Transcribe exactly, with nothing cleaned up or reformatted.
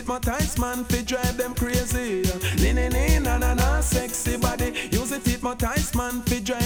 hypnotize man fi drive them crazy. Nee nee nee na na na sexy body. Use it hypnotize man fi drive